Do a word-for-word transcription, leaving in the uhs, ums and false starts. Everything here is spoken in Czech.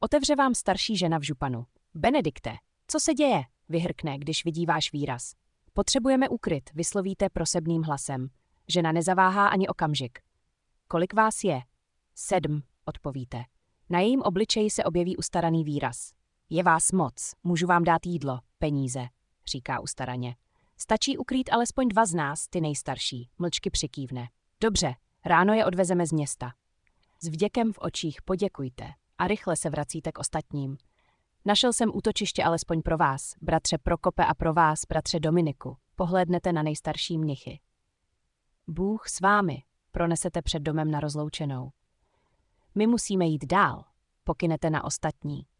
Otevře vám starší žena v županu. Benedikte, co se děje? Vyhrkne, když vidí váš výraz. Potřebujeme ukryt, vyslovíte prosebným hlasem. Žena nezaváhá ani okamžik. Kolik vás je? Sedm, odpovíte. Na jejím obličeji se objeví ustaraný výraz. Je vás moc, můžu vám dát jídlo, peníze, říká ustaraně. Stačí ukrýt alespoň dva z nás, ty nejstarší, mlčky přikývne. Dobře, ráno je odvezeme z města. S vděkem v očích poděkujte a rychle se vracíte k ostatním. Našel jsem útočiště alespoň pro vás, bratře Prokope, a pro vás, bratře Dominiku. Pohlédnete na nejstarší mnichy. Bůh s vámi, pronesete před domem na rozloučenou. My musíme jít dál, pokynete na ostatní.